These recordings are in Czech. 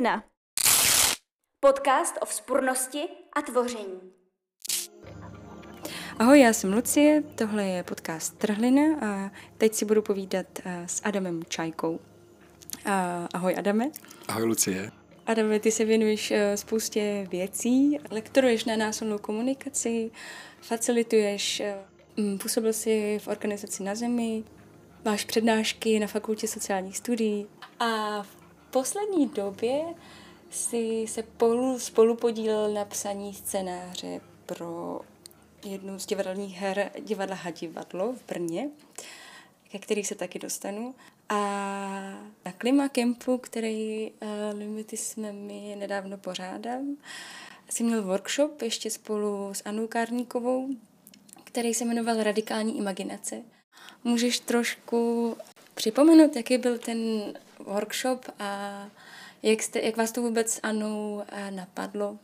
Trhlina. Podcast o vzpurnosti a tvoření. Ahoj, já jsem Lucie, tohle je podcast Trhlina a teď si budu povídat s Adamem Čajkou. Ahoj Adame. Ahoj Lucie. Adame, ty se věnuješ spoustě věcí, lektoruješ na násilnou komunikaci, facilituješ, působil jsi v organizaci Na zemi, máš přednášky na fakultě sociálních studií a v poslední době jsi se spolu podílel na psaní scénáře pro jednu z divadelních her Divadla Hadivadlo v Brně, ke který se taky dostanu. A na Klima Campu, který Limity jsme mi nedávno pořádal, jsi měl workshop ještě spolu s Annou Kárníkovou, který se jmenoval Radikální imaginace. Můžeš trošku připomenout, jaký byl ten workshop a jak vás to vůbec s Annou napadlo?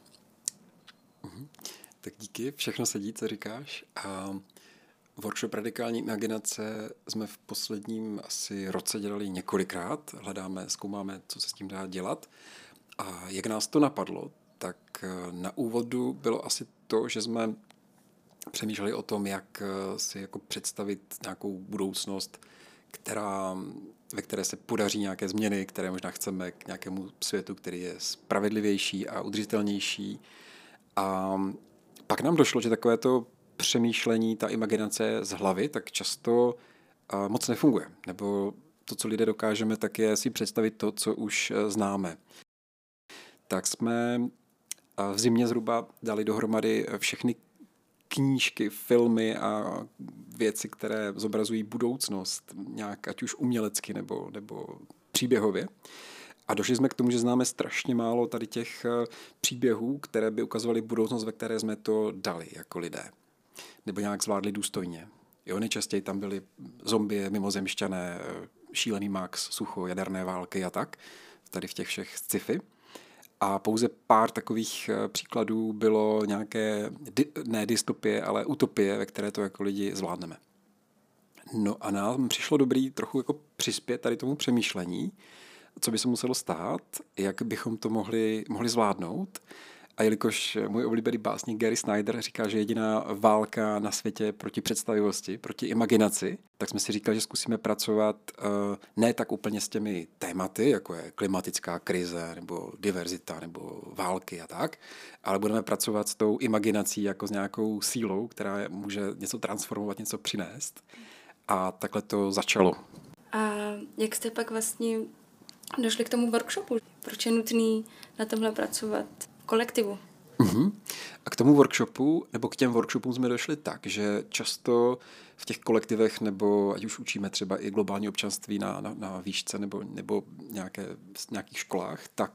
Tak díky, všechno sedí, co říkáš. A workshop Radikální imaginace jsme v posledním asi roce dělali několikrát. Zkoumáme, co se s tím dá dělat. A jak nás to napadlo, tak na úvodu bylo asi to, že jsme přemýšleli o tom, jak si jako představit nějakou budoucnost, ve které se podaří nějaké změny, které možná chceme k nějakému světu, který je spravedlivější a udržitelnější. A pak nám došlo, že takovéto přemýšlení, ta imaginace z hlavy, tak často moc nefunguje. Nebo to, co lidé dokážeme, tak je si představit to, co už známe. Tak jsme v zimě zhruba dali dohromady všechny knížky, filmy a věci, které zobrazují budoucnost, nějak ať už umělecky nebo příběhově. A došli jsme k tomu, že známe strašně málo tady těch příběhů, které by ukazovaly budoucnost, ve které jsme to dali jako lidé. Nebo nějak zvládli důstojně. Jo, nejčastěji tam byly zombie, mimozemšťané, šílený Max, sucho, jaderné války a tak. Tady v těch všech sci-fi. A pouze pár takových příkladů bylo nějaké, ne dystopie, ale utopie, ve které to jako lidi zvládneme. No a nám přišlo dobrý trochu jako přispět tady tomu přemýšlení, co by se muselo stát, jak bychom to mohli zvládnout. A jelikož můj oblíbený básník Gary Snyder říká, že jediná válka na světě proti představivosti, proti imaginaci, tak jsme si říkali, že zkusíme pracovat ne tak úplně s těmi tématy, jako je klimatická krize, nebo diverzita, nebo války a tak, ale budeme pracovat s tou imaginací jako s nějakou sílou, která může něco transformovat, něco přinést. A takhle to začalo. A jak jste pak vlastně došli k tomu workshopu? Proč je nutný na tomhle pracovat v kolektivu? A k tomu workshopu, nebo k těm workshopům jsme došli tak, že často v těch kolektivech, nebo ať už učíme třeba i globální občanství na výšce nebo nějakých školách, tak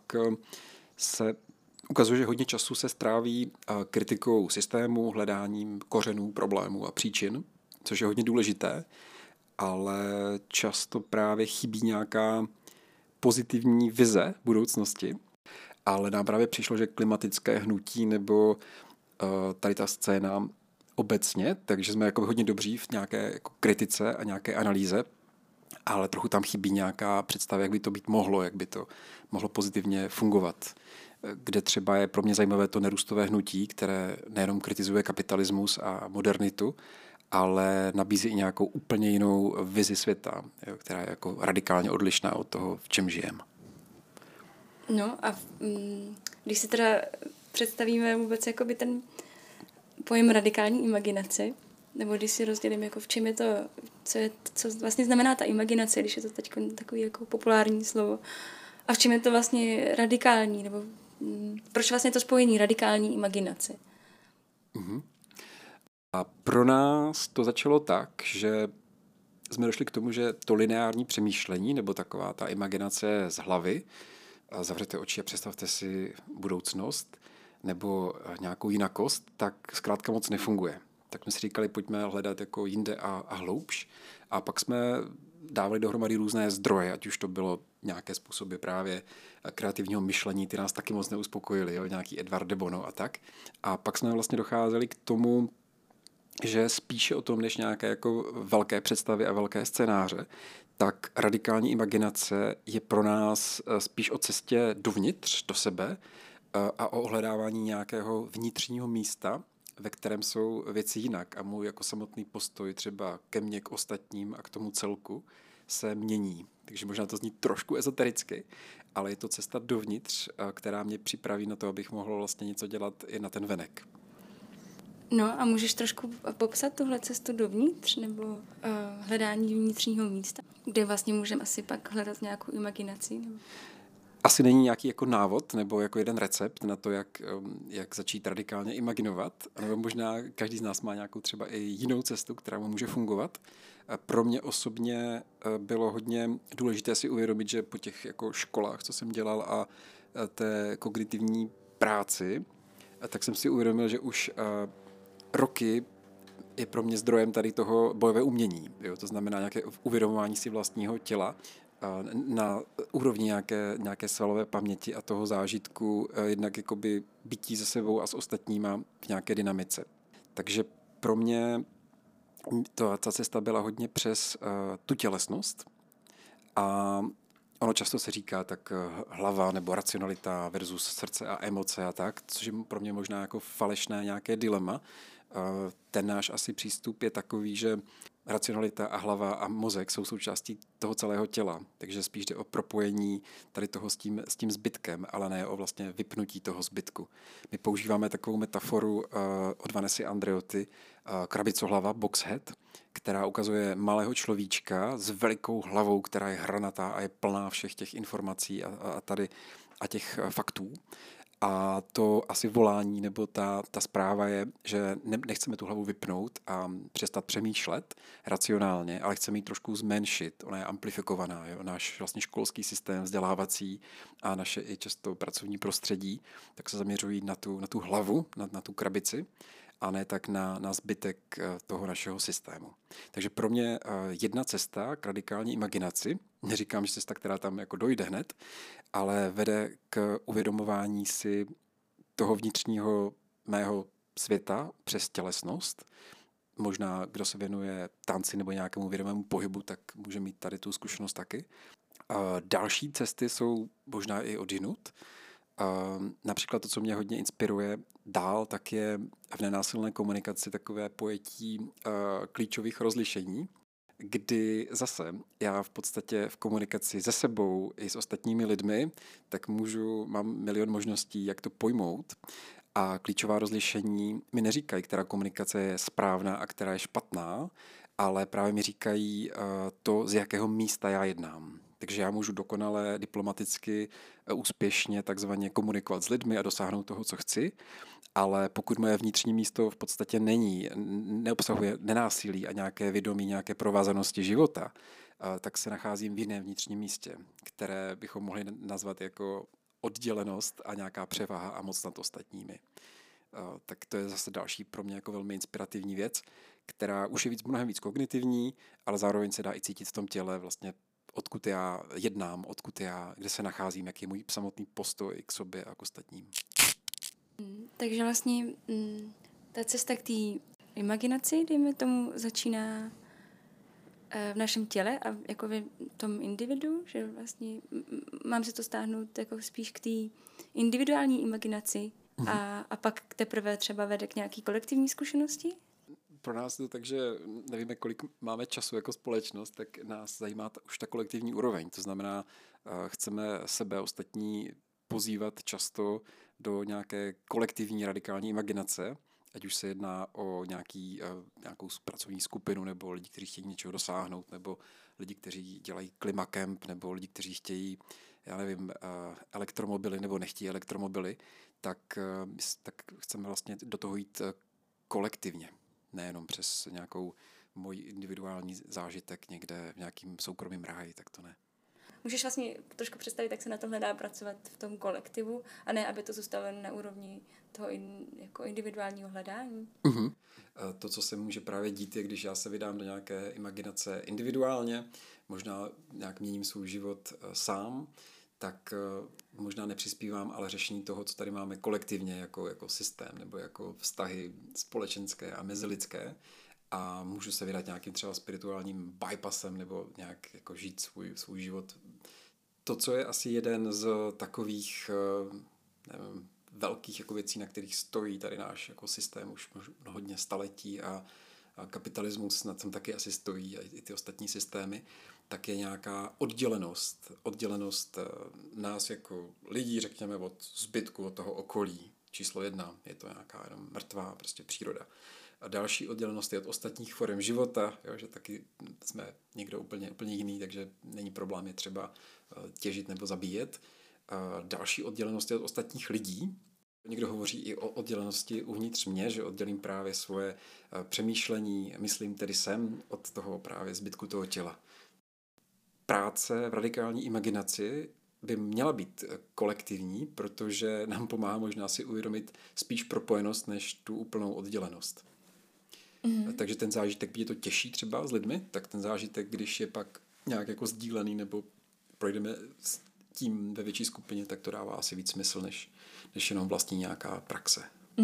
se ukazuje, že hodně času se stráví kritikou systému, hledáním kořenů problémů a příčin, což je hodně důležité, ale často právě chybí nějaká pozitivní vize budoucnosti, ale nám právě přišlo, že klimatické hnutí nebo tady ta scéna obecně, takže jsme jako hodně dobří v nějaké jako kritice a nějaké analýze, ale trochu tam chybí nějaká představa, jak by to být mohlo, jak by to mohlo pozitivně fungovat. Kde třeba je pro mě zajímavé to nerůstové hnutí, které nejenom kritizuje kapitalismus a modernitu, ale nabízí i nějakou úplně jinou vizi světa, která je jako radikálně odlišná od toho, v čem žijeme. No a když si teda představíme vůbec jakoby ten pojem radikální imaginace, nebo když si rozdělím, jako v čem je to, co vlastně znamená ta imaginace, když je to teď takový jako populární slovo, a v čem je to vlastně radikální, nebo proč vlastně to spojení radikální imaginace? A pro nás to začalo tak, že jsme došli k tomu, že to lineární přemýšlení, nebo taková ta imaginace z hlavy, zavřete oči a představte si budoucnost nebo nějakou jinakost, tak zkrátka moc nefunguje. Tak jsme si říkali, pojďme hledat jako jinde a hloubš. A pak jsme dávali dohromady různé zdroje, ať už to bylo nějaké způsoby právě kreativního myšlení, ty nás taky moc neuspokojili, jo? Nějaký Edward de Bono a tak. A pak jsme vlastně docházeli k tomu, že spíše o tom, než nějaké jako velké představy a velké scénáře, tak radikální imaginace je pro nás spíš o cestě dovnitř, do sebe a o ohledávání nějakého vnitřního místa, ve kterém jsou věci jinak a můj jako samotný postoj třeba ke mně, k ostatním a k tomu celku se mění. Takže možná to zní trošku ezotericky, ale je to cesta dovnitř, která mě připraví na to, abych mohl vlastně něco dělat i na ten venek. No a můžeš trošku popsat tuhle cestu dovnitř nebo hledání vnitřního místa, kde vlastně můžeme asi pak hledat nějakou imaginaci? Nebo... Asi není nějaký jako návod nebo jako jeden recept na to, jak začít radikálně imaginovat, nebo možná každý z nás má nějakou třeba i jinou cestu, která mu může fungovat. Pro mě osobně bylo hodně důležité si uvědomit, že po těch jako školách, co jsem dělal a té kognitivní práci, tak jsem si uvědomil, že už roky je pro mě zdrojem tady toho bojové umění. Jo? To znamená nějaké uvědomování si vlastního těla na úrovni nějaké svalové paměti a toho zážitku, jednak jakoby bytí se sebou a s ostatníma v nějaké dynamice. Takže pro mě ta cesta byla hodně přes tu tělesnost a ono často se říká tak hlava nebo racionalita versus srdce a emoce a tak, což je pro mě možná jako falešné nějaké dilema. Ten náš asi přístup je takový, že racionalita a hlava a mozek jsou součástí toho celého těla, takže spíš jde o propojení tady toho s tím zbytkem, ale ne o vlastně vypnutí toho zbytku. My používáme takovou metaforu od Vanessy Andreotty, krabicohlava, boxhead, která ukazuje malého človíčka s velikou hlavou, která je hranatá a je plná všech těch informací a těch faktů. A to asi volání nebo ta zpráva je, že nechceme tu hlavu vypnout a přestat přemýšlet racionálně, ale chceme ji trošku zmenšit. Ona je amplifikovaná. Jo? Náš vlastně školský systém vzdělávací a naše i často pracovní prostředí tak se zaměřují na tu hlavu, na tu krabici a ne tak na zbytek toho našeho systému. Takže pro mě jedna cesta k radikální imaginaci, neříkám, že cesta, která tam jako dojde hned, ale vede k uvědomování si toho vnitřního mého světa přes tělesnost. Možná, kdo se věnuje tanci nebo nějakému vědomému pohybu, tak může mít tady tu zkušenost taky. Další cesty jsou možná i odjinud. Například to, co mě hodně inspiruje dál, tak je v nenásilné komunikaci takové pojetí klíčových rozlišení, kdy zase já v podstatě v komunikaci se sebou i s ostatními lidmi, tak mám milion možností, jak to pojmout. A klíčová rozlišení mi neříkají, která komunikace je správná a která je špatná, ale právě mi říkají to, z jakého místa já jednám. Takže já můžu dokonale diplomaticky úspěšně takzvaně komunikovat s lidmi a dosáhnout toho, co chci, ale pokud moje vnitřní místo v podstatě neobsahuje nenásilí a nějaké vědomí, nějaké provázanosti života, tak se nacházím v jiném vnitřním místě, které bychom mohli nazvat jako oddělenost a nějaká převaha a moc nad ostatními. Tak to je zase další pro mě jako velmi inspirativní věc, která už je mnohem víc kognitivní, ale zároveň se dá i cítit v tom těle vlastně odkud já jednám, kde se nacházím, jaký je můj samotný postoj k sobě a k ostatním. Takže vlastně ta cesta k té imaginaci, dejme tomu, začíná v našem těle a jako v tom individu, že vlastně mám se to stáhnout jako spíš k té individuální imaginaci a pak teprve třeba vede k nějaký kolektivní zkušenosti? Pro nás to tak, že nevíme, kolik máme času jako společnost, tak nás zajímá už ta kolektivní úroveň. To znamená, chceme sebe ostatní pozývat často do nějaké kolektivní radikální imaginace, ať už se jedná o nějakou pracovní skupinu, nebo lidi, kteří chtějí něčeho dosáhnout, nebo lidi, kteří dělají klimakemp, nebo lidi, kteří chtějí, elektromobily, nebo nechtějí elektromobily, tak chceme vlastně do toho jít kolektivně. Nejenom přes nějakou můj individuální zážitek někde v nějakým soukromým ráji, tak to ne. Můžeš vlastně trošku představit, jak se na tomhle dá pracovat v tom kolektivu a ne, aby to zůstalo na úrovni toho jako individuálního hledání? Uh-huh. To, co se může právě dít, je, když já se vydám do nějaké imaginace individuálně, možná nějak měním svůj život sám, tak možná nepřispívám, ale řešení toho, co tady máme kolektivně jako systém nebo jako vztahy společenské a mezilidské. a můžu se vydat nějakým třeba spirituálním bypassem nebo nějak jako žít svůj život. To, co je asi jeden z takových nevím, velkých jako věcí, na kterých stojí tady náš jako systém už hodně staletí a kapitalismus na tom taky asi stojí a i ty ostatní systémy, tak je nějaká oddělenost nás jako lidí, řekněme, od zbytku, od toho okolí. Číslo 1 je to nějaká jenom mrtvá prostě příroda. A další oddělenost je od ostatních forem života, jo, že taky jsme někdo úplně jiný, takže není problém je třeba těžit nebo zabíjet. A další oddělenost je od ostatních lidí. Někdo hovoří i o oddělenosti uvnitř mě, že oddělím právě svoje přemýšlení, myslím tedy sem, od toho právě zbytku toho těla. Práce v radikální imaginaci by měla být kolektivní, protože nám pomáhá možná si uvědomit spíš propojenost, než tu úplnou oddělenost. Takže ten zážitek, je to těžší třeba s lidmi, tak ten zážitek, když je pak nějak jako sdílený nebo projdeme s tím ve větší skupině, tak to dává asi víc smysl, než jenom vlastní nějaká praxe.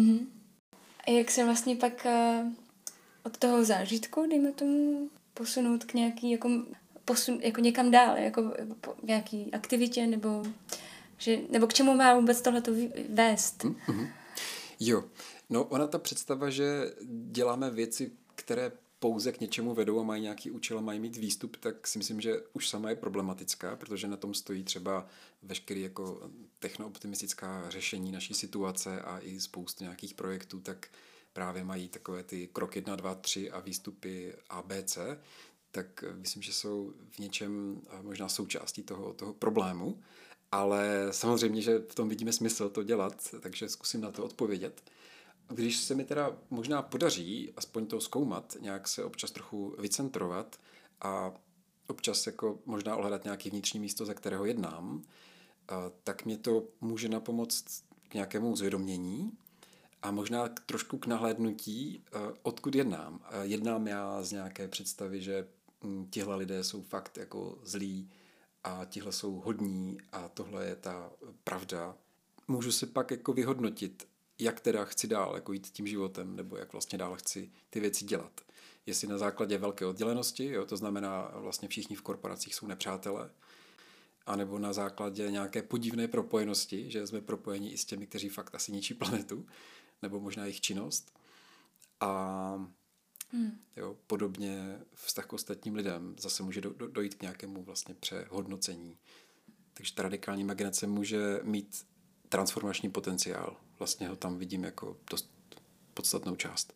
A jak se vlastně pak od toho zážitku, dejme tomu, posunout k nějaký jako někam dál, jako nějaký aktivitě, nebo k čemu má vůbec tohleto vést? Jo, no ona ta představa, že děláme věci, které pouze k něčemu vedou a mají nějaký účel a mají mít výstup, tak si myslím, že už sama je problematická, protože na tom stojí třeba veškerý jako technooptimistická řešení naší situace a i spoustu nějakých projektů, tak právě mají takové ty krok 1, 2, 3 a výstupy A, B, C, tak myslím, že jsou v něčem možná součástí toho problému, ale samozřejmě, že v tom vidíme smysl to dělat, takže zkusím na to odpovědět. Když se mi teda možná podaří aspoň to zkoumat, nějak se občas trochu vycentrovat a občas jako možná ohledat nějaké vnitřní místo, ze kterého jednám, tak mě to může napomoct k nějakému zvědomění a možná trošku k nahlédnutí, odkud jednám. Jednám já z nějaké představy, že tihle lidé jsou fakt jako zlí a tihle jsou hodní a tohle je ta pravda. Můžu si pak jako vyhodnotit, jak teda chci dál jako jít tím životem, nebo jak vlastně dál chci ty věci dělat. Jestli na základě velké oddělenosti, jo, to znamená vlastně všichni v korporacích jsou nepřátelé, anebo na základě nějaké podivné propojenosti, že jsme propojeni i s těmi, kteří fakt asi ničí planetu, nebo možná jejich činnost. A jo, podobně vztah k ostatním lidem zase může dojít k nějakému vlastně přehodnocení. Takže ta radikální imaginace může mít transformační potenciál. Vlastně ho tam vidím jako dost podstatnou část.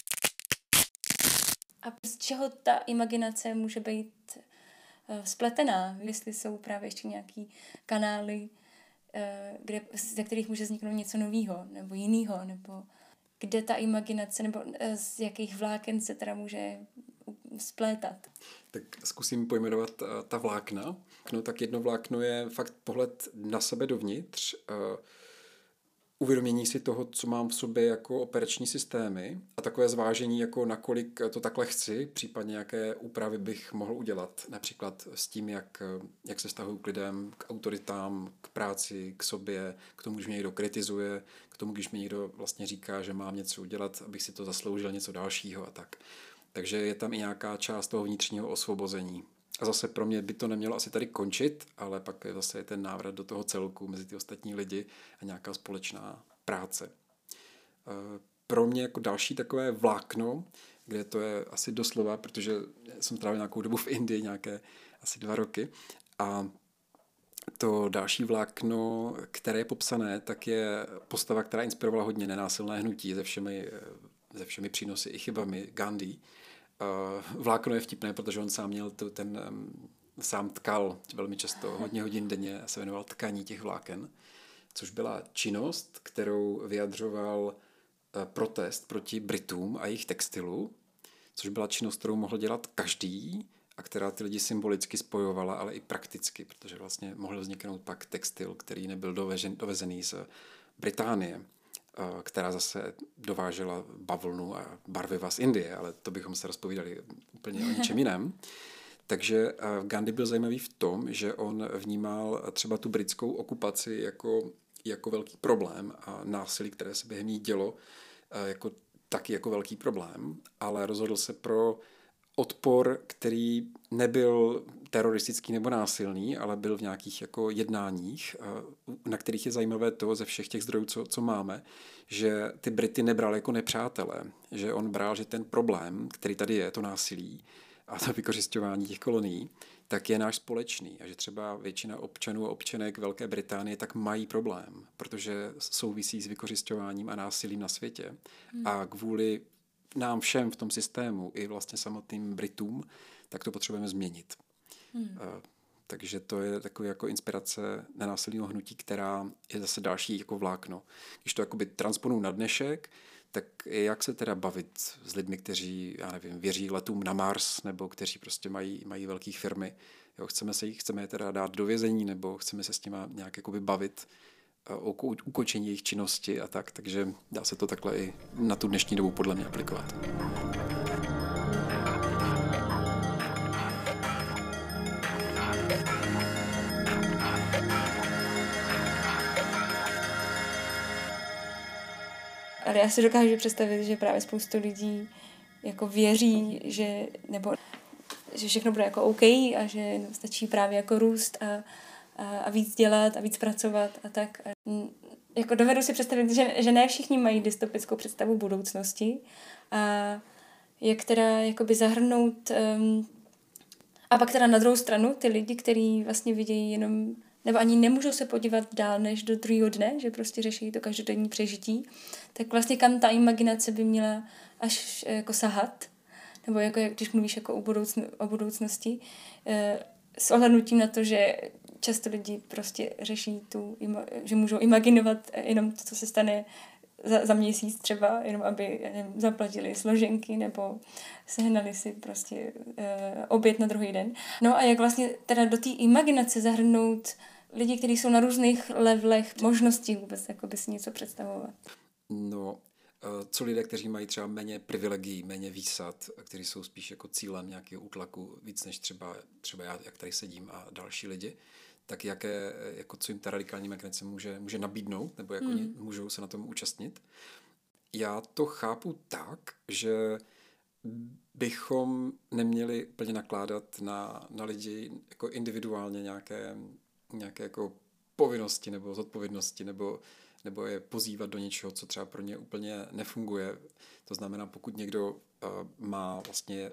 A z čeho ta imaginace může být spletená? Jestli jsou právě ještě nějaký kanály, ze kterých může vzniknout něco nového nebo jiného, nebo kde ta imaginace, nebo z jakých vláken se teda může splétat? Tak zkusím pojmenovat ta vlákna. No, tak jedno vlákno je fakt pohled na sebe dovnitř, uvědomění si toho, co mám v sobě jako operační systémy a takové zvážení, jako nakolik to takhle chci, případně jaké úpravy bych mohl udělat. Například s tím, jak se vztahuji k lidem, k autoritám, k práci, k sobě, k tomu, když mě někdo kritizuje, k tomu, když mi někdo vlastně říká, že mám něco udělat, abych si to zasloužil něco dalšího a tak. Takže je tam i nějaká část toho vnitřního osvobození. A zase pro mě by to nemělo asi tady končit, ale pak zase je ten návrat do toho celku mezi ty ostatní lidi a nějaká společná práce. Pro mě jako další takové vlákno, kde to je asi doslova, protože jsem trávil nějakou dobu v Indii, nějaké asi 2 roky, a to další vlákno, které je popsané, tak je postava, která inspirovala hodně nenásilné hnutí se všemi přínosy i chybami, Gandhi. Vlákno je vtipné, protože on sám měl sám tkal velmi často, hodně hodin denně a se věnoval tkaní těch vláken, což byla činnost, kterou vyjadřoval protest proti Britům a jejich textilu, což byla činnost, kterou mohl dělat každý a která ty lidi symbolicky spojovala, ale i prakticky, protože vlastně mohl vzniknout pak textil, který nebyl dovezený z Británie, která zase dovážela bavlnu a barviva z Indie, ale to bychom se rozpovídali úplně o něčem jiném. Takže Gandhi byl zajímavý v tom, že on vnímal třeba tu britskou okupaci jako velký problém a násilí, které se během ní dělo, jako taky jako velký problém, ale rozhodl se pro odpor, který nebyl teroristický nebo násilný, ale byl v nějakých jako jednáních, na kterých je zajímavé to ze všech těch zdrojů, co máme, že ty Brity nebral jako nepřátele, že on bral, že ten problém, který tady je, to násilí a to vykořisťování těch kolonií, tak je náš společný a že třeba většina občanů a občanek Velké Británie tak mají problém, protože souvisí s vykořisťováním a násilím na světě. A kvůli nám všem v tom systému i vlastně samotným Britům, tak to potřebujeme změnit. Takže to je takový jako inspirace nenásilného hnutí, která je zase další jako vlákno. Když to jakoby transponuji na dnešek, tak jak se teda bavit s lidmi, kteří, já nevím, věří letům na Mars, nebo kteří prostě mají velké firmy. Jo, chceme je teda dát do vězení, nebo chceme se s nimi nějak jakoby bavit o ukončení jejich činnosti a tak. Takže dá se to takhle i na tu dnešní dobu podle mě aplikovat. Ale já si dokážu představit, že právě spoustu lidí jako věří, že všechno bude jako OK a že stačí právě jako růst a víc dělat a víc pracovat a tak. Jako dovedu si představit, že ne všichni mají dystopickou představu budoucnosti a jak teda jakoby zahrnout a pak teda na druhou stranu ty lidi, kteří vlastně vidějí jenom nebo ani nemůžou se podívat dál než do druhého dne, že prostě řeší to každodenní přežití, tak vlastně kam ta imaginace by měla až jako sahat, nebo jako když mluvíš jako o budoucnosti, s ohlednutím na to, že často lidi prostě řeší že můžou imaginovat jenom to, co se stane za měsíc třeba, jenom aby zaplatili složenky nebo sehnali si prostě oběd na druhý den. No a jak vlastně teda do té imaginace zahrnout lidi, kteří jsou na různých levelech možností vůbec jakoby si něco představovat. No, co lidé, kteří mají třeba méně privilegií, méně výsad, kteří jsou spíš jako cílem nějakého útlaku, víc než třeba já, jak tady sedím a další lidi, tak co jim ta radikální imaginace může nabídnout, nebo jak oni můžou se na tom účastnit. Já to chápu tak, že bychom neměli úplně nakládat na lidi jako individuálně nějaké jako povinnosti nebo zodpovědnosti, nebo je pozývat do něčeho, co třeba pro ně úplně nefunguje. To znamená, pokud někdo má vlastně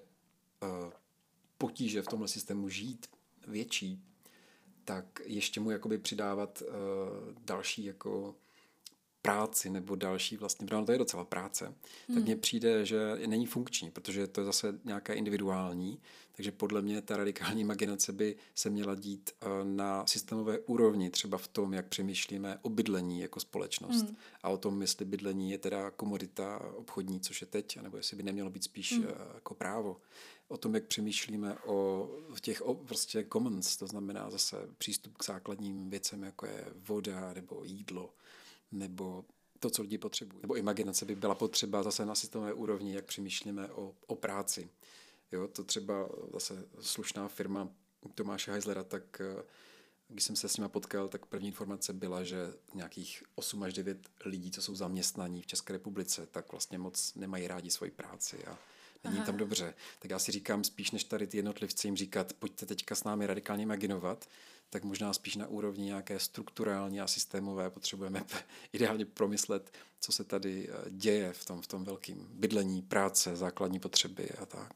potíže v tomhle systému žít větší, tak ještě mu jakoby přidávat další jako práci nebo další vlastně, protože to je docela práce, tak mně přijde, že není funkční, protože to je zase nějaká individuální, takže podle mě ta radikální imaginace by se měla dít na systémové úrovni, třeba v tom, jak přemýšlíme o bydlení jako společnost a o tom, jestli bydlení je teda komodita obchodní, což je teď, nebo jestli by nemělo být spíš jako právo. O tom, jak přemýšlíme o těch prostě commons, to znamená zase přístup k základním věcem, jako je voda nebo jídlo, nebo to, co lidi potřebují. Nebo imaginace by byla potřeba zase na systémové úrovni, jak přemýšlíme o práci. Jo, to třeba zase slušná firma Tomáše Heislera, tak když jsem se s nima potkal, tak první informace byla, že nějakých 8 až 9 lidí, co jsou zaměstnaní v České republice, tak vlastně moc nemají rádi svoji práci a není tam dobře. Tak já si říkám, spíš než tady ty jednotlivci jim říkat, pojďte teďka s námi radikálně imaginovat, tak možná spíš na úrovni nějaké strukturální a systémové potřebujeme ideálně promyslet, co se tady děje v tom velkém bydlení, práce, základní potřeby a tak.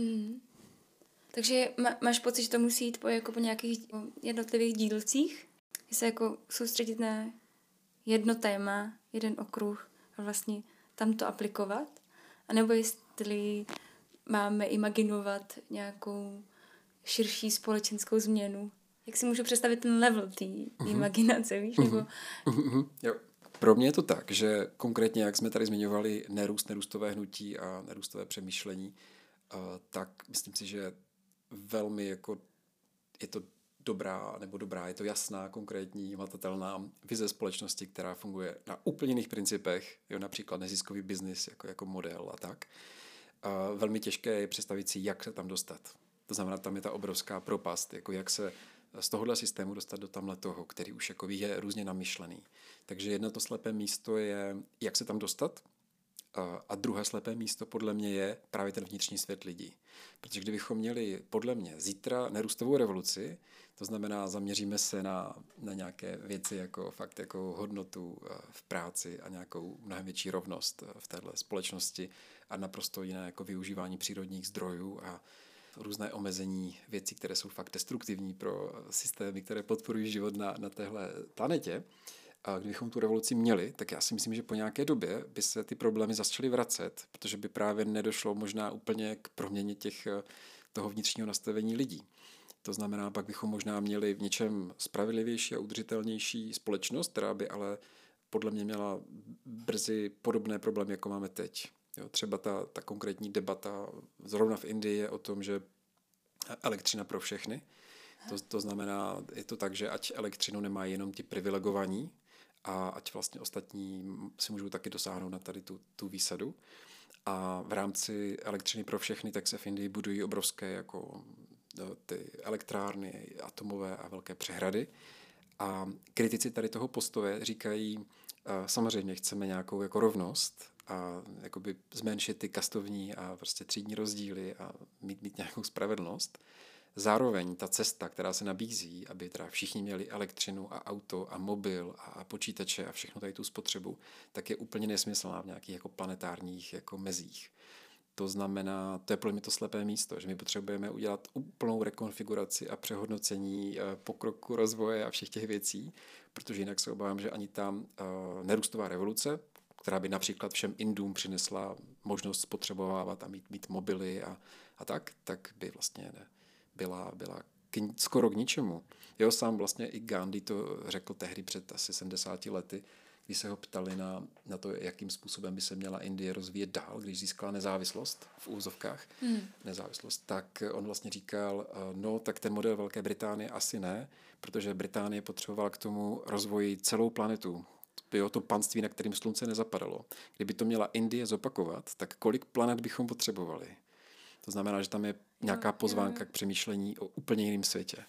Takže máš pocit, že to musí jít po nějakých jednotlivých dílcích? Se jako soustředit na jedno téma, jeden okruh a vlastně tam to aplikovat? A nebo jestli máme imaginovat nějakou širší společenskou změnu? Jak si můžu představit ten level té imaginace, víš? Nebo... Jo. Pro mě je to tak, že konkrétně, jak jsme tady zmiňovali nerůstové hnutí a nerůstové přemýšlení, tak myslím si, že velmi jako je to dobrá, je to jasná, konkrétní, hmatatelná vize společnosti, která funguje na úplně jiných principech, jo, například neziskový biznis jako model a tak. Velmi těžké je představit si, jak se tam dostat. To znamená, tam je ta obrovská propast, jako jak se z tohohle systému dostat do tamhle toho, který už jako je různě namyšlený. Takže jedno to slepé místo je, jak se tam dostat, A druhé slepé místo podle mě je právě ten vnitřní svět lidí. Protože kdybychom měli podle mě zítra nerůstovou revoluci, to znamená zaměříme se na nějaké věci jako fakt jako hodnotu v práci a nějakou mnohem větší rovnost v téhle společnosti a naprosto jiné jako využívání přírodních zdrojů a různé omezení věcí, které jsou fakt destruktivní pro systémy, které podporují život na téhle planetě. A kdybychom tu revoluci měli, tak já si myslím, že po nějaké době by se ty problémy začaly vracet, protože by právě nedošlo možná úplně k proměně toho vnitřního nastavení lidí. To znamená, pak bychom možná měli v něčem spravedlivější a udržitelnější společnost, která by ale podle mě měla brzy podobné problémy, jako máme teď. Jo, třeba ta konkrétní debata zrovna v Indii je o tom, že elektřina pro všechny. To znamená, je to tak, že ať elektřinu nemají jenom ti privilegovaní a ať vlastně ostatní si můžou taky dosáhnout na tady tu výsadu. A v rámci elektřiny pro všechny tak se v Indii budují obrovské jako ty elektrárny atomové a velké přehrady. A kritici tady toho postoje říkají, samozřejmě chceme nějakou jako rovnost a jakoby zmenšit ty kastovní a prostě třídní rozdíly a mít nějakou spravedlnost. Zároveň ta cesta, která se nabízí, aby teda všichni měli elektřinu a auto a mobil a počítače a všechno tady tu spotřebu, tak je úplně nesmyslná v nějakých jako planetárních jako mezích. To znamená, to je pro mě to slepé místo, že my potřebujeme udělat úplnou rekonfiguraci a přehodnocení pokroku, rozvoje a všech těch věcí, protože jinak se obávám, že ani ta nerůstová revoluce, která by například všem Indům přinesla možnost spotřebovávat a mít mobily a tak by vlastně byla skoro k ničemu. Jo, sám vlastně i Gandhi to řekl tehdy před asi 70 lety, když se ho ptali na to, jakým způsobem by se měla Indie rozvíjet dál, když získala nezávislost, v úvozovkách nezávislost, tak on vlastně říkal, no tak ten model Velké Británie asi ne, protože Británie potřebovala k tomu rozvoji celou planetu. Jo, to panství, na kterým slunce nezapadalo. Kdyby to měla Indie zopakovat, tak kolik planet bychom potřebovali? To znamená, že tam je nějaká pozvánka k přemýšlení o úplně jiném světě.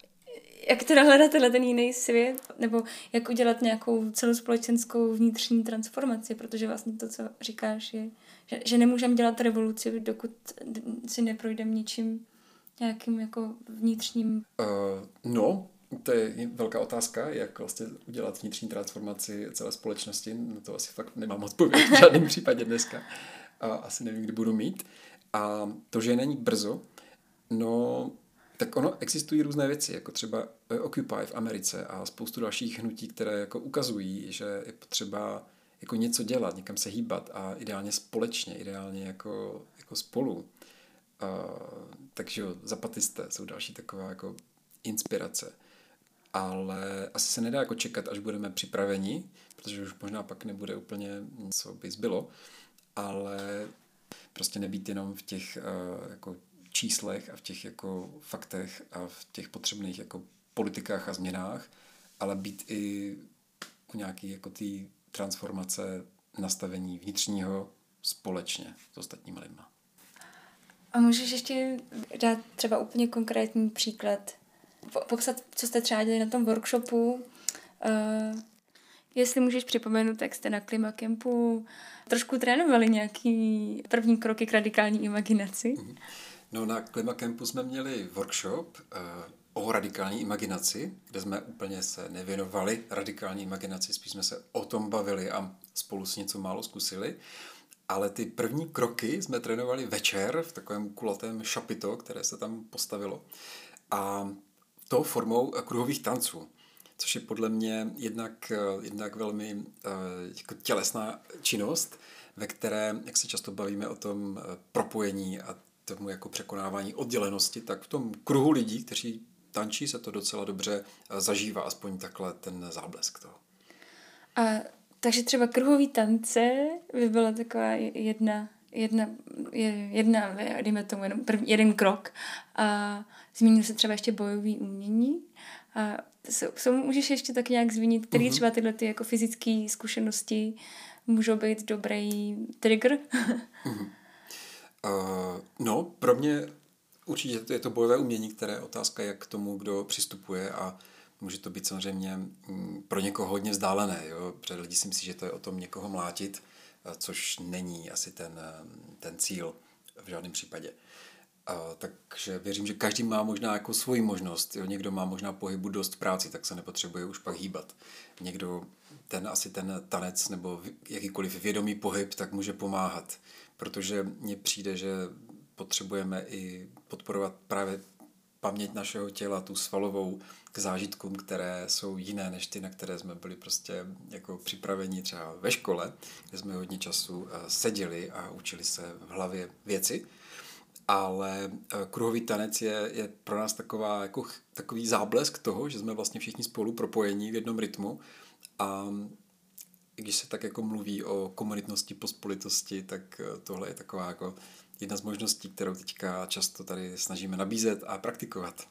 Jak teda hledat ten jiný svět, nebo jak udělat nějakou celospolečenskou vnitřní transformaci, protože vlastně to, co říkáš, je, že nemůžeme dělat revoluci, dokud si neprojdeme ničím nějakým jako vnitřním. No, to je velká otázka, jak vlastně udělat vnitřní transformaci celé společnosti. No to asi fakt nemám odpověď v žádném případě dneska. A asi nevím, kdy budu mít. A to, že není brzo, no, tak ono existují různé věci, jako třeba Occupy v Americe a spoustu dalších hnutí, které jako ukazují, že je potřeba jako něco dělat, někam se hýbat a ideálně společně, ideálně jako spolu. Takže jo, zapatisté jsou další taková jako inspirace. Ale asi se nedá jako čekat, až budeme připraveni, protože už možná pak nebude úplně, co by zbylo, ale prostě nebýt jenom v těch jako číslech a v těch jako faktech a v těch potřebných jako politikách a změnách, ale být i u nějaký jako té transformace nastavení vnitřního společně s ostatními lidma. A můžeš ještě dát třeba úplně konkrétní příklad? Popsat, co jste třeba dělali na tom workshopu? Jestli můžeš připomenout, jak jste na Klimacampu trošku trénovali nějaký první kroky k radikální imaginaci? No, na Klimacampu jsme měli workshop o radikální imaginaci, kde jsme úplně se nevěnovali radikální imaginaci, spíš jsme se o tom bavili a spolu si něco málo zkusili. Ale ty první kroky jsme trénovali večer v takovém kulatém šapito, které se tam postavilo. A to formou kruhových tanců, což je podle mě jednak velmi jako tělesná činnost, ve které, jak se často bavíme o tom propojení a tomu jako překonávání oddělenosti, tak v tom kruhu lidí, kteří tančí, se to docela dobře zažívá, aspoň takhle ten záblesk toho. Takže třeba kruhový tance by byla taková jedna dejme tomu jeden krok. A zmínil se třeba ještě bojový umění. A můžeš ještě tak nějak zmínit, který třeba tyhle ty jako fyzické zkušenosti můžou být dobrý trigger? No, pro mě určitě je to bojové umění, které je otázka, jak k tomu, kdo přistupuje a může to být samozřejmě pro někoho hodně vzdálené. Jo? Protože lidi si myslí, že to je o tom někoho mlátit což není asi ten cíl v žádném případě. Takže věřím, že každý má možná jako svoji možnost. Jo? Někdo má možná pohybu dost v práci, tak se nepotřebuje už pak hýbat. Někdo ten tanec nebo jakýkoliv vědomý pohyb tak může pomáhat. Protože mně přijde, že potřebujeme i podporovat právě paměť našeho těla, tu svalovou, k zážitkům, které jsou jiné než ty, na které jsme byli prostě jako připraveni třeba ve škole, kde jsme hodně času seděli a učili se v hlavě věci. Ale kruhový tanec je pro nás takový záblesk toho, že jsme vlastně všichni spolu propojení v jednom rytmu a když se tak jako mluví o komunitnosti, pospolitosti, tak tohle je taková jako jedna z možností, kterou teďka často tady snažíme nabízet a praktikovat.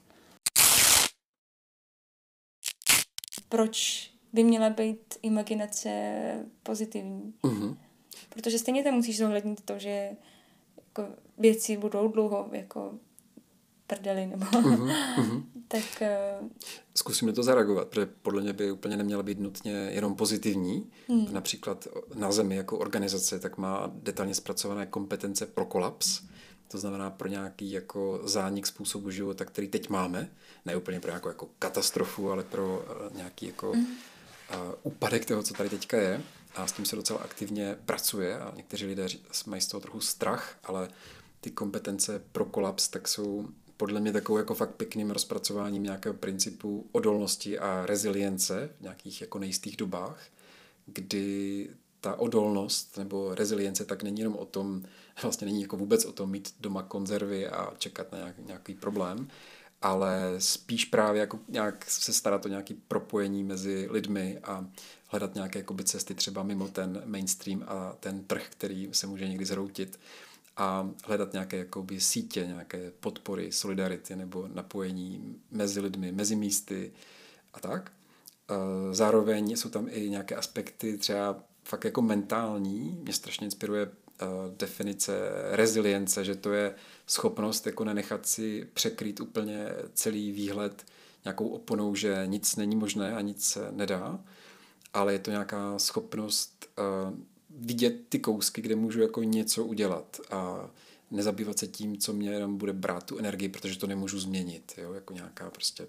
Proč by měla být imaginace pozitivní? Mm-hmm. Protože stejně tam musíš zohlednit to, že jako věci budou dlouho jako prdeli, nebo tak... Zkusím na to zareagovat, protože podle mě by úplně neměla být nutně jenom pozitivní. Například na Zemi jako organizace tak má detailně zpracované kompetence pro kolaps, to znamená pro nějaký jako zánik způsobu života, který teď máme, ne úplně pro nějakou jako katastrofu, ale pro nějaký jako úpadek toho, co tady teďka je. A s tím se docela aktivně pracuje a někteří lidé mají z toho trochu strach, ale ty kompetence pro kolaps tak jsou podle mě takovou jako fakt pěkným rozpracováním nějakého principu odolnosti a rezilience v nějakých jako nejistých dobách, kdy ta odolnost nebo rezilience tak není jenom o tom, vlastně není jako vůbec o tom mít doma konzervy a čekat na nějaký problém, ale spíš právě jako nějak se starat o nějaké propojení mezi lidmi a hledat nějaké jakoby cesty třeba mimo ten mainstream a ten trh, který se může někdy zhroutit a hledat nějaké jakoby sítě, nějaké podpory, solidarity nebo napojení mezi lidmi, mezi místy a tak. Zároveň jsou tam i nějaké aspekty třeba fakt jako mentální. Mě strašně inspiruje definice rezilience, že to je schopnost jako nenechat si překrýt úplně celý výhled nějakou oponou, že nic není možné a nic se nedá, ale je to nějaká schopnost vidět ty kousky, kde můžu jako něco udělat a nezabývat se tím, co mě jenom bude brát tu energii, protože to nemůžu změnit, jo? Jako nějaká prostě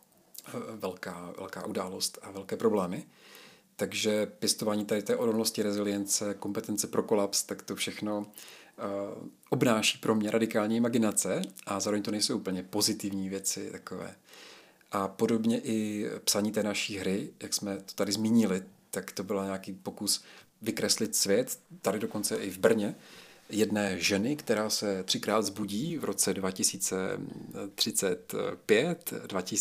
velká událost a velké problémy. Takže pěstování tady té odolnosti, rezilience, kompetence pro kolaps, tak to všechno obnáší pro mě radikální imaginace a zároveň to nejsou úplně pozitivní věci takové. A podobně i psaní té naší hry, jak jsme to tady zmínili, tak to byl nějaký pokus vykreslit svět, tady dokonce i v Brně, jedné ženy, která se 3krát zbudí v roce 2035,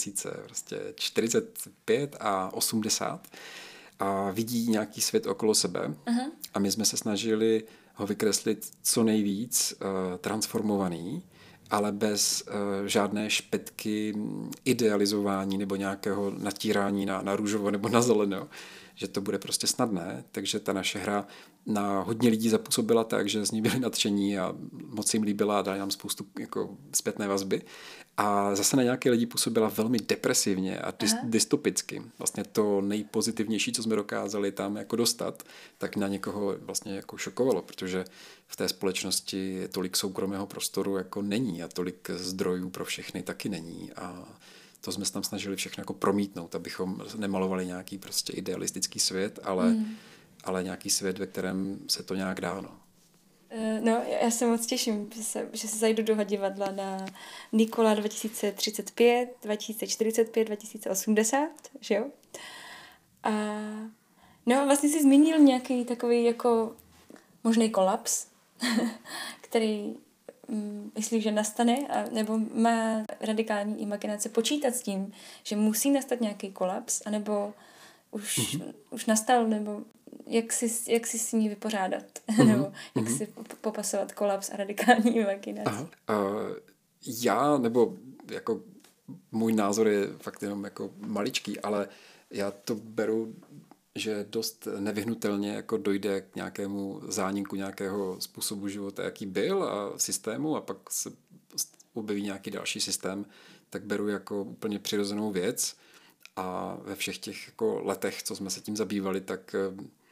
2045 a 80 a vidí nějaký svět okolo sebe. A my jsme se snažili ho vykreslit co nejvíc transformovaný, ale bez žádné špetky idealizování nebo nějakého natírání na růžovo nebo na zeleno, že to bude prostě snadné, takže ta naše hra na hodně lidí zapůsobila tak, že z ní byli nadšení a moc jim líbila a dali nám spoustu jako zpětné vazby. A zase na nějaké lidi působila velmi depresivně a dystopicky. Vlastně to nejpozitivnější, co jsme dokázali tam jako dostat, tak na někoho vlastně jako šokovalo, protože v té společnosti tolik soukromého prostoru jako není a tolik zdrojů pro všechny taky není a to jsme se tam snažili všechno jako promítnout, abychom nemalovali nějaký prostě idealistický svět, ale nějaký svět, ve kterém se to nějak dá, no. No, já se moc těším, že se zajdu do divadla na Nikola 2035, 2045, 2080, že jo? A no, vlastně jsi zmínil nějaký takový jako možný kolaps, který myslí, že nastane, nebo má radikální imaginace počítat s tím, že musí nastat nějaký kolaps, anebo už nastal, nebo jak si s ní vypořádat, nebo jak si popasovat kolaps a radikální imaginaci. Já, nebo jako můj názor je fakt jenom jako maličký, ale já to beru, že dost nevyhnutelně jako dojde k nějakému zániku nějakého způsobu života, jaký byl a systému a pak se objeví nějaký další systém, tak beru jako úplně přirozenou věc a ve všech těch jako letech, co jsme se tím zabývali, tak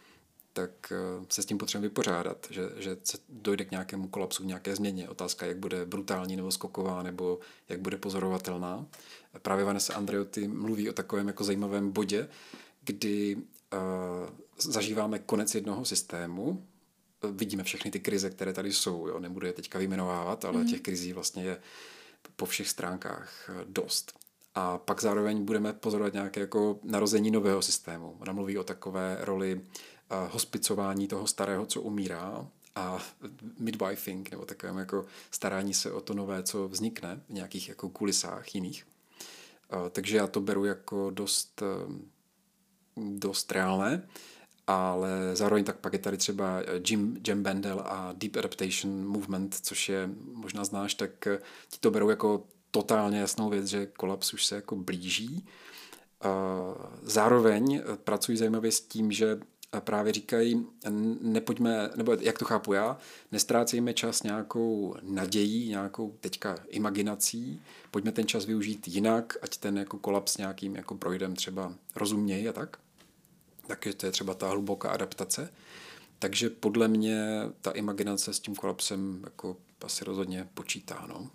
tak se s tím potřebujeme vypořádat, že se dojde k nějakému kolapsu, nějaké změně. Otázka, jak bude brutální nebo skoková, nebo jak bude pozorovatelná. Právě Vanessa Andreotti mluví o takovém jako zajímavém bodě, kdy zažíváme konec jednoho systému, vidíme všechny ty krize, které tady jsou, jo? Nebudu je teďka vyjmenovávat, ale těch krizí vlastně je po všech stránkách dost. A pak zároveň budeme pozorovat nějaké jako narození nového systému. Ona mluví o takové roli hospicování toho starého, co umírá, a midwifing, nebo takovém jako starání se o to nové, co vznikne v nějakých jako kulisách jiných. Takže já to beru jako dost reálné, ale zároveň tak pak je tady třeba Jim Bendel a Deep Adaptation Movement, což je, možná znáš, tak ti to berou jako totálně jasnou věc, že kolaps už se jako blíží. Zároveň pracují zajímavě s tím, že právě říkají, nepojďme, nebo jak to chápu já, nestrácejme čas nějakou nadějí, nějakou teďka imaginací, pojďme ten čas využít jinak, ať ten jako kolaps nějakým jako projdem třeba rozumněji a tak. Takže to je třeba ta hluboká adaptace. Takže podle mě ta imaginace s tím kolapsem jako asi rozhodně počítá, no.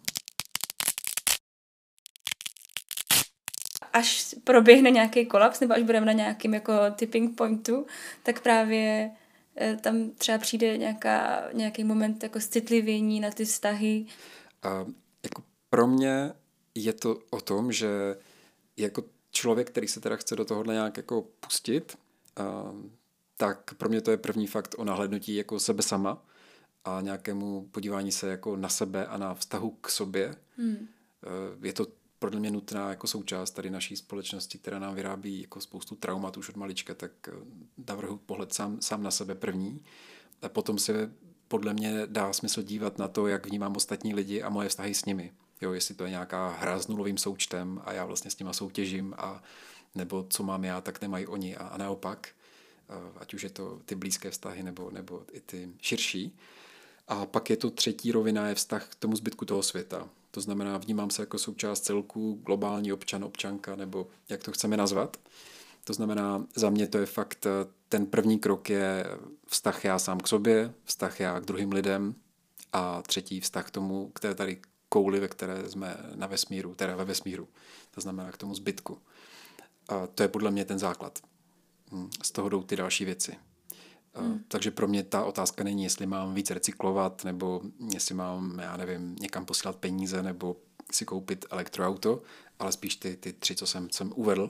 Až proběhne nějaký kolaps, nebo až budeme na nějakým jako tipping pointu, tak právě tam třeba přijde nějaký moment jako citlivění na ty vztahy. Jako pro mě je to o tom, že jako člověk, který se teda chce do tohohle nějak jako pustit, tak pro mě to je první fakt o nahlédnutí jako sebe sama a nějakému podívání se jako na sebe a na vztahu k sobě. Je to podle mě nutná jako součást tady naší společnosti, která nám vyrábí jako spoustu traumat už od malička, tak navrhuji pohled sám na sebe první. A potom se podle mě dá smysl dívat na to, jak vnímám ostatní lidi a moje vztahy s nimi. Jo, jestli to je nějaká hra s nulovým součtem a já vlastně s nima soutěžím, a nebo co mám já, tak nemají oni, a naopak. Ať už je to ty blízké vztahy nebo i ty širší. A pak je to třetí rovina, je vztah k tomu zbytku toho světa. To znamená, vnímám se jako součást celku, globální občan, občanka, nebo jak to chceme nazvat. To znamená, za mě to je fakt, ten první krok je vztah já sám k sobě, vztah já k druhým lidem, a třetí vztah k tomu, k té tady kouli, ve které jsme na vesmíru, teda ve vesmíru. To znamená k tomu zbytku. A to je podle mě ten základ. Z toho jdou ty další věci. Takže pro mě ta otázka není, jestli mám víc recyklovat, nebo jestli mám, já nevím, někam posílat peníze, nebo si koupit elektroauto, ale spíš ty tři, co jsem uvedl.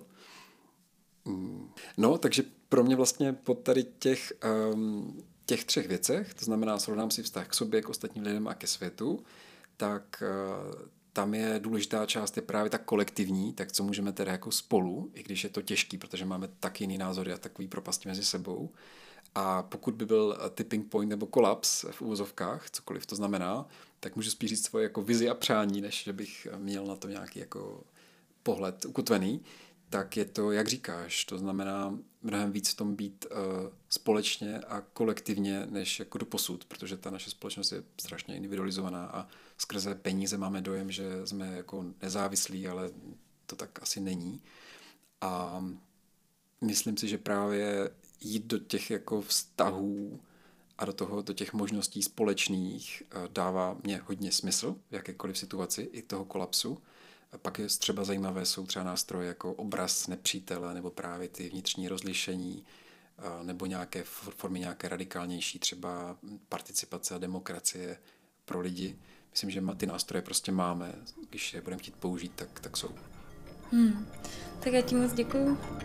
No, takže pro mě vlastně po tady těch třech věcech, to znamená, srovnám si vztah k sobě, k ostatním lidem a ke světu, tak tam je důležitá část, je právě ta kolektivní, tak co můžeme teda jako spolu, i když je to těžký, protože máme tak jiný názory a takový propasti mezi sebou. A pokud by byl tipping point nebo kolaps v uvozovkách, cokoliv to znamená, tak můžu spíš říct svoje jako vizi a přání, než že bych měl na to nějaký jako pohled ukotvený. Tak je to, jak říkáš, to znamená mnohem víc v tom být společně a kolektivně, než jako doposud, protože ta naše společnost je strašně individualizovaná a skrze peníze máme dojem, že jsme jako nezávislí, ale to tak asi není. A myslím si, že právě jít do těch jako vztahů a do těch možností společných dává mě hodně smysl v jakékoliv situaci i toho kolapsu. A pak je třeba zajímavé, jsou třeba nástroje jako obraz nepřítele, nebo právě ty vnitřní rozlišení, nebo nějaké formy nějaké radikálnější, třeba participace a demokracie pro lidi. Myslím, že ty nástroje prostě máme. Když je budeme chtít použít, tak jsou. Tak já ti moc děkuju.